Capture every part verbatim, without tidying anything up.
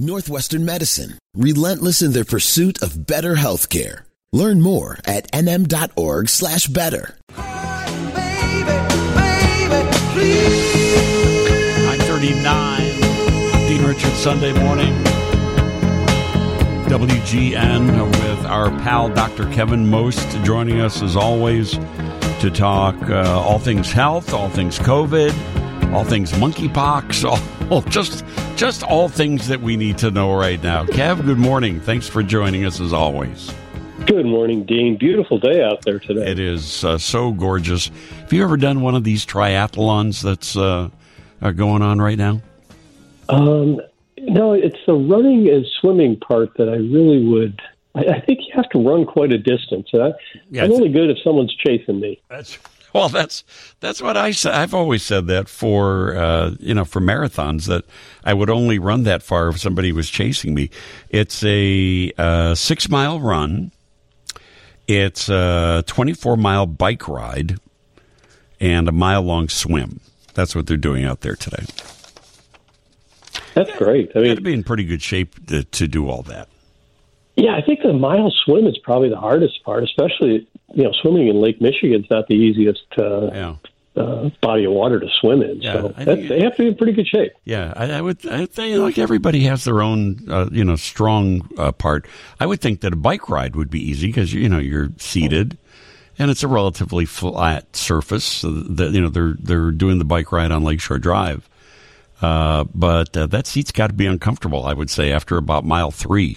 Northwestern Medicine, relentless in their pursuit of better healthcare. Learn more at nm.org slash better. nine thirty-nine, Dean Richards, Sunday morning. W G N with our pal Doctor Kevin Most joining us as always to talk uh, all things health, all things COVID, all things monkeypox, all just just all things that we need to know right now. Kev, good morning. Thanks for joining us as always. Good morning, Dean. Beautiful day out there today. It is uh, so gorgeous. Have you ever done one of these triathlons that's uh, are going on right now? Um, no, it's the running and swimming part that I really would. I, I think you have to run quite a distance. I, yeah, I'm only good if someone's chasing me. That's well, that's that's what I said. I've always said that for uh, you know for marathons that I would only run that far if somebody was chasing me. It's a uh, six mile run. It's a twenty-four mile bike ride and a mile long swim. That's what they're doing out there today. That's great. I mean, you got to be in pretty good shape to, to do all that. Yeah, I think the mile swim is probably the hardest part, especially, you know, swimming in Lake Michigan's not the easiest uh, yeah. uh, body of water to swim in. Yeah, so that's, they have to be in pretty good shape. Yeah, I, I would I think like everybody has their own, uh, you know, strong uh, part. I would think that a bike ride would be easy because, you know, you're seated and it's a relatively flat surface. So that, you know, they're, they're doing the bike ride on Lakeshore Drive. Uh, but uh, that seat's got to be uncomfortable, I would say, after about mile three.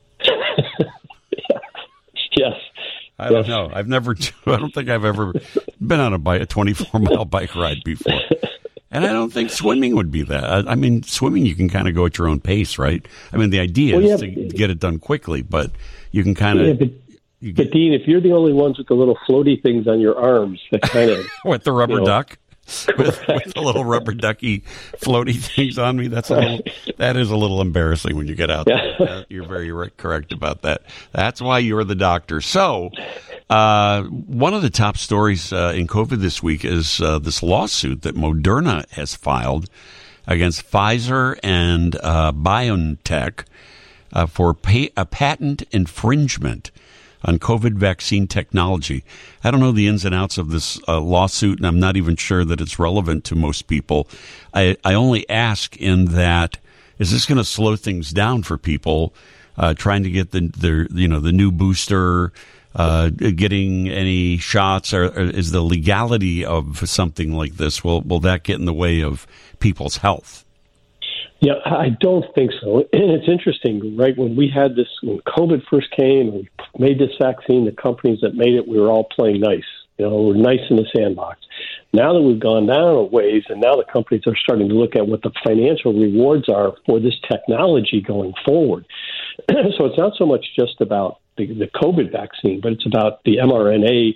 Yes. I don't yes. know. I've never, I don't think I've ever been on a, bike, a twenty-four mile bike ride before. And I don't think swimming would be that. I, I mean, swimming, you can kind of go at your own pace, right? I mean, the idea well, is yeah, to get it done quickly, but you can kind of. Yeah, but, you get, but Dean, if you're the only ones with the little floaty things on your arms, that kind of. With the rubber you know, duck? with, with the little rubber ducky floaty things on me. That's a little, that is a little embarrassing when you get out there. Uh, you're very correct about that. That's why you're the doctor. So, uh, one of the top stories uh, in COVID this week is uh, this lawsuit that Moderna has filed against Pfizer and uh, BioNTech uh, for pay, a patent infringement on COVID vaccine technology. I don't know the ins and outs of this uh, lawsuit, and I'm not even sure that it's relevant to most people. I, I only ask in that, is this going to slow things down for people uh, trying to get the, the, you know, the new booster, uh, getting any shots, or, or is the legality of something like this, will, will that get in the way of people's health? Yeah, I don't think so. And it's interesting, right? When we had this, when COVID first came, we made this vaccine, the companies that made it, we were all playing nice. You know, we're nice in the sandbox. Now that we've gone down a ways, and now the companies are starting to look at what the financial rewards are for this technology going forward. So it's not so much just about the, the COVID vaccine, but it's about the mRNA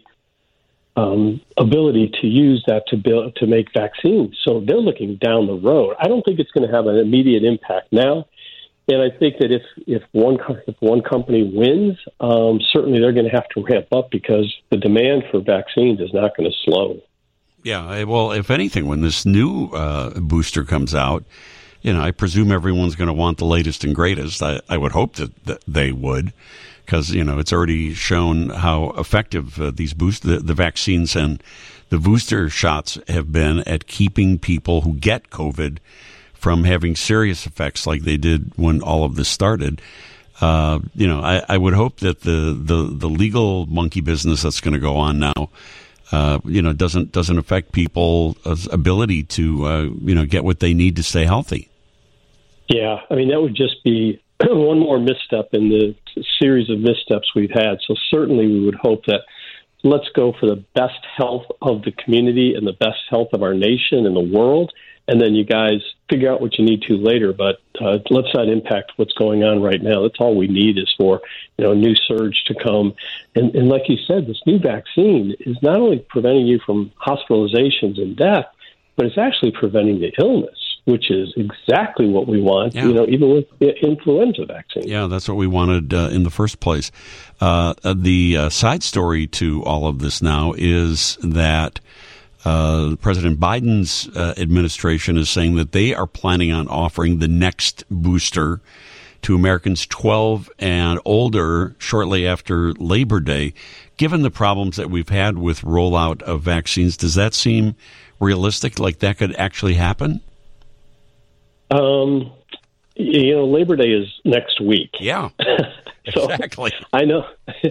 Um, ability to use that to build to make vaccines. So they're looking down the road. I don't think it's going to have an immediate impact now, and I think that if if one if one company wins, um, certainly they're going to have to ramp up because the demand for vaccines is not going to slow. Yeah, well, if anything, when this new uh, booster comes out, you know, I presume everyone's going to want the latest and greatest. I, I would hope that, that they would. Because, you know, it's already shown how effective uh, these boost the, the vaccines and the booster shots have been at keeping people who get COVID from having serious effects like they did when all of this started. Uh, you know, I, I would hope that the, the, the legal monkey business that's going to go on now, uh, you know, doesn't doesn't affect people's ability to, uh, you know, get what they need to stay healthy. Yeah, I mean, that would just be one more misstep in the series of missteps we've had. So certainly we would hope that let's go for the best health of the community and the best health of our nation and the world. And then you guys figure out what you need to later. But uh, let's not impact what's going on right now. That's all we need is for, you know, a new surge to come. And, and like you said, this new vaccine is not only preventing you from hospitalizations and death, but it's actually preventing the illness, which is exactly what we want, yeah. you know, even with the influenza vaccine. Yeah, that's what we wanted uh, in the first place. Uh, the uh, side story to all of this now is that Uh, President Biden's uh, administration is saying that they are planning on offering the next booster to Americans twelve and older shortly after Labor Day. Given the problems that we've had with rollout of vaccines, does that seem realistic, like that could actually happen? Um, you know, Labor Day is next week. Yeah, so exactly. I know,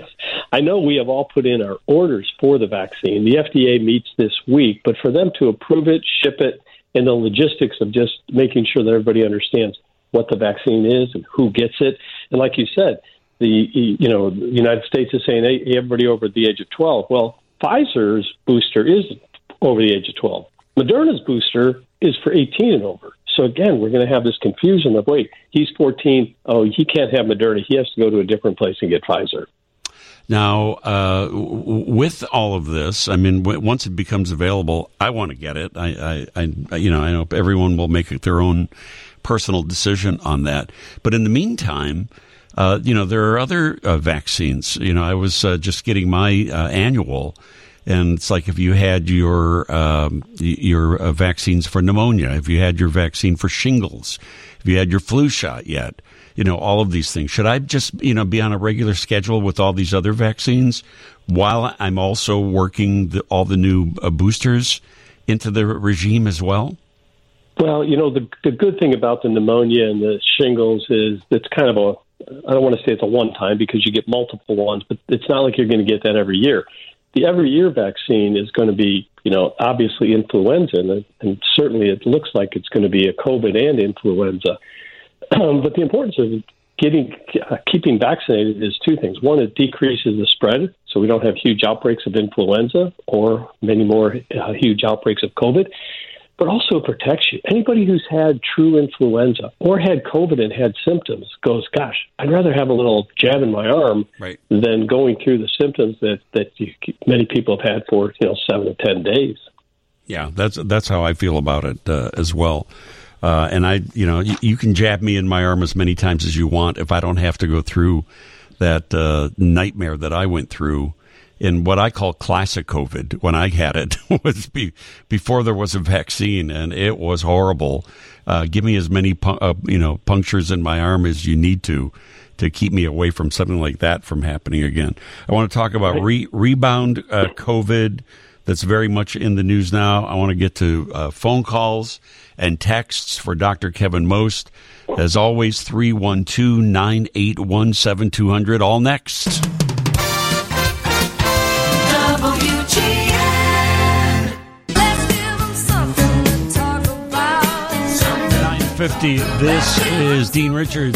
I know we have all put in our orders for the vaccine. The F D A meets this week, but for them to approve it, ship it, and the logistics of just making sure that everybody understands what the vaccine is and who gets it. And like you said, the you know the United States is saying, hey, everybody over the age of twelve. Well, Pfizer's booster is over the age of twelve. Moderna's booster is for eighteen and over. So again, we're going to have this confusion of, wait, he's fourteen. Oh, he can't have Moderna. He has to go to a different place and get Pfizer. Now, uh, w- with all of this, I mean, w- once it becomes available, I want to get it. I, I, I, you know, I know everyone will make their own personal decision on that. But in the meantime, uh, you know, there are other uh, vaccines. You know, I was uh, just getting my uh, annual, and it's like if you had your um, your uh, vaccines for pneumonia, if you had your vaccine for shingles, if you had your flu shot yet, you know, all of these things. Should I just, you know, be on a regular schedule with all these other vaccines while I'm also working the, all the new uh, boosters into the regime as well? Well, you know, the the good thing about the pneumonia and the shingles is it's kind of a, I don't want to say it's a one-time because you get multiple ones, but it's not like you're going to get that every year. The every year vaccine is going to be, you know, obviously influenza, and, and certainly it looks like it's going to be a COVID and influenza. Um, but the importance of getting uh, keeping vaccinated is two things. One, it decreases the spread, so we don't have huge outbreaks of influenza or many more uh, huge outbreaks of COVID. But also protects you. Anybody who's had true influenza or had COVID and had symptoms goes, gosh, I'd rather have a little jab in my arm right. than going through the symptoms that, that you, many people have had for, you know, seven to ten days. Yeah, that's that's how I feel about it uh, as well. Uh, and I, you know, you, you can jab me in my arm as many times as you want if I don't have to go through that uh, nightmare that I went through in what I call classic COVID when I had it, was be, before there was a vaccine, and it was horrible. Uh, give me as many pu- uh, you know punctures in my arm as you need to to keep me away from something like that from happening again. I want to talk about re- rebound uh, COVID that's very much in the news now. I want to get to uh, phone calls and texts for Doctor Kevin Most. As always, three one two, nine eight one, seven two zero zero. All next. fifty. This is Dean Richards.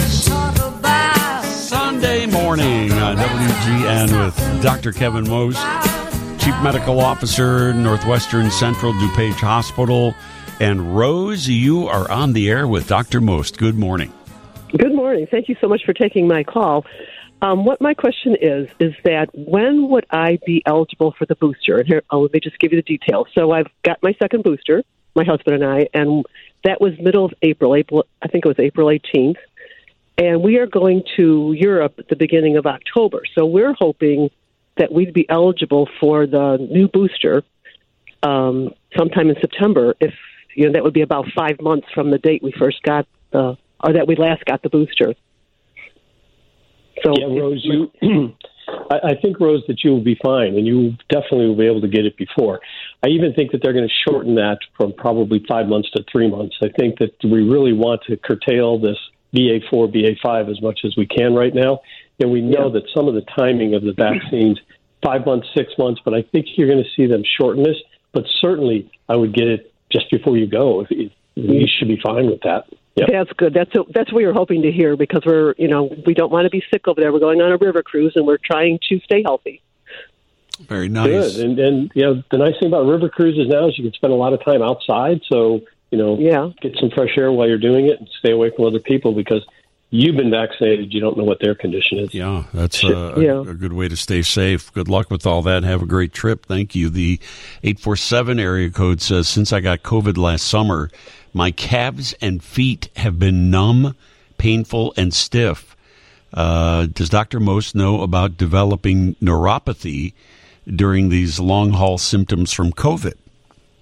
Sunday morning on W G N with Doctor Kevin Most, Chief Medical Officer, Northwestern Central DuPage Hospital. And Rose, you are on the air with Doctor Most. Good morning. Good morning. Thank you so much for taking my call. Um, what my question is, is that when would I be eligible for the booster? And here, oh, let me just give you the details. So I've got my second booster, my husband and I, and that was middle of April, April, I think it was April eighteenth. And we are going to Europe at the beginning of October. So we're hoping that we'd be eligible for the new booster um, sometime in September. If, you know, that would be about five months from the date we first got the, or that we last got the booster. So, yeah, Rose, you, I, I think, Rose, that you will be fine, and you definitely will be able to get it before. I even think that they're going to shorten that from probably five months to three months. I think that we really want to curtail this B A four, B A five as much as we can right now. And we know yeah. that some of the timing of the vaccines, five months, six months, but I think you're going to see them shorten this. But certainly I would get it just before you go. If, if, you should be fine with that. Yep. That's good. That's a, that's what we were hoping to hear, because we're, you know, we don't want to be sick over there. We're going on a river cruise, and we're trying to stay healthy. Very nice. Good. And, and you know, the nice thing about river cruises now is you can spend a lot of time outside. So, you know, yeah. get some fresh air while you're doing it and stay away from other people, because you've been vaccinated. You don't know what their condition is. Yeah, that's a, yeah. a, a good way to stay safe. Good luck with all that. Have a great trip. Thank you. The eight four seven area code says, since I got COVID last summer, my calves and feet have been numb, painful, and stiff. Uh, does Doctor Most know about developing neuropathy during these long-haul symptoms from COVID?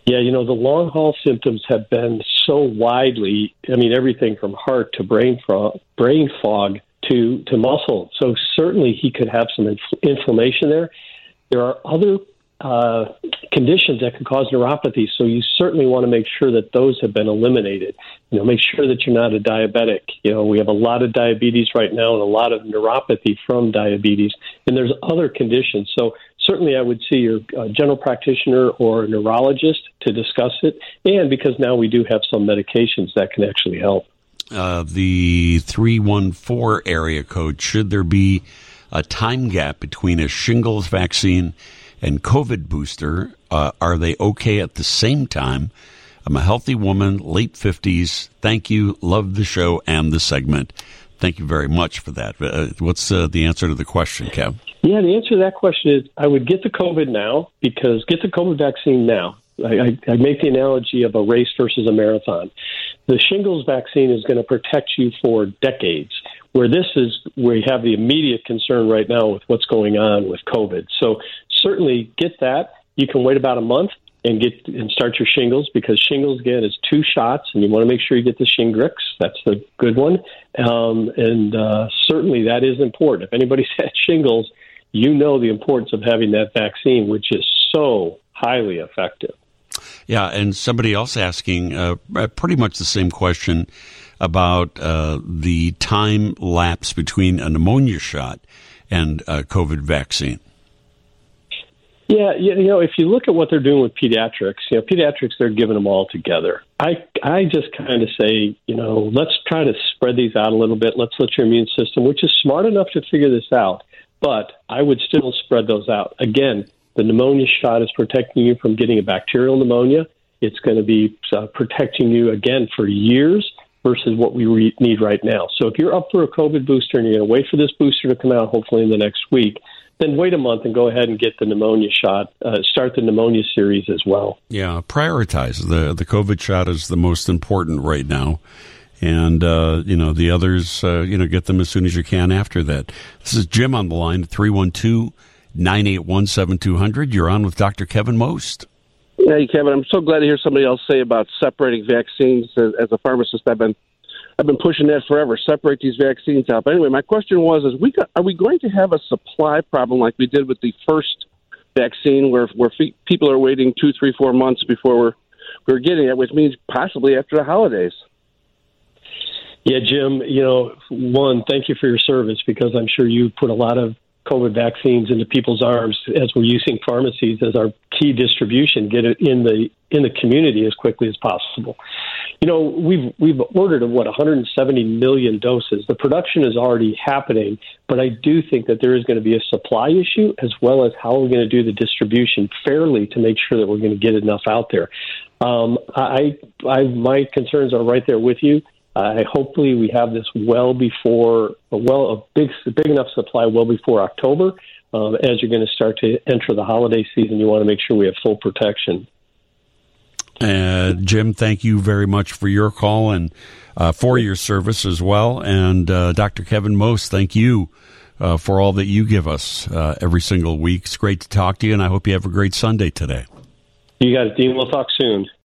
Yeah, you know, the long haul symptoms have been so widely, I mean, everything from heart to brain fog, brain fog to, to muscle. So certainly he could have some inf- inflammation there. There are other uh, conditions that can cause neuropathy, so you certainly want to make sure that those have been eliminated. You know, make sure that you're not a diabetic. You know, we have a lot of diabetes right now and a lot of neuropathy from diabetes, and there's other conditions. So certainly I would see your uh, general practitioner or a neurologist to discuss it, and because now we do have some medications that can actually help. Uh, the three one four area code, should there be a time gap between a shingles vaccine and COVID booster? Uh, are they okay at the same time? I'm a healthy woman, late fifties. Thank you. Love the show and the segment. Thank you very much for that. Uh, what's uh, the answer to the question, Kev? Yeah, the answer to that question is I would get the COVID now, because get the COVID vaccine now. I, I, I make the analogy of a race versus a marathon. The shingles vaccine is going to protect you for decades, where this is where you have the immediate concern right now with what's going on with COVID. So certainly get that. You can wait about a month and get and start your shingles, because shingles, again, is two shots, and you want to make sure you get the Shingrix. That's the good one. Um, and uh, certainly that is important. If anybody's had shingles, you know the importance of having that vaccine, which is so highly effective. Yeah, and somebody else asking uh, pretty much the same question about uh, the time lapse between a pneumonia shot and a COVID vaccine. Yeah, you know, if you look at what they're doing with pediatrics, you know, pediatrics, they're giving them all together. I I just kind of say, you know, let's try to spread these out a little bit. Let's let your immune system, which is smart enough to figure this out, but I would still spread those out. Again, the pneumonia shot is protecting you from getting a bacterial pneumonia. It's going to be uh, protecting you, again, for years versus what we re- need right now. So if you're up for a COVID booster and you're going to wait for this booster to come out, hopefully in the next week, then wait a month and go ahead and get the pneumonia shot. Uh, start the pneumonia series as well. Yeah, prioritize. The the COVID shot is the most important right now. And, uh, you know, the others, uh, you know, get them as soon as you can after that. This is Jim on the line, three one two, nine eight one, seven two zero zero. You're on with Doctor Kevin Most. Hey, Kevin, I'm so glad to hear somebody else say about separating vaccines. As, as a pharmacist, I've been I've been pushing that forever. Separate these vaccines out. But anyway, my question was: Is we got, are we going to have a supply problem like we did with the first vaccine, where where people are waiting two, three, four months before we're we're getting it, which means possibly after the holidays? Yeah, Jim. You know, one, thank you for your service, because I'm sure you put a lot of COVID vaccines into people's arms as we're using pharmacies as our key distribution, get it in the in the community as quickly as possible. You know, we've we've ordered what one hundred seventy million doses. The production is already happening, but I do think that there is going to be a supply issue, as well as how we're going to do the distribution fairly to make sure that we're going to get enough out there. Um, I, I my concerns are right there with you. I uh, hopefully we have this well before, well, a big, big enough supply well before October. Um, as you're going to start to enter the holiday season, you want to make sure we have full protection. Uh, Jim, thank you very much for your call and uh, for your service as well. And uh, Doctor Kevin Most, thank you uh, for all that you give us uh, every single week. It's great to talk to you, and I hope you have a great Sunday today. You got it, Dean. We'll talk soon.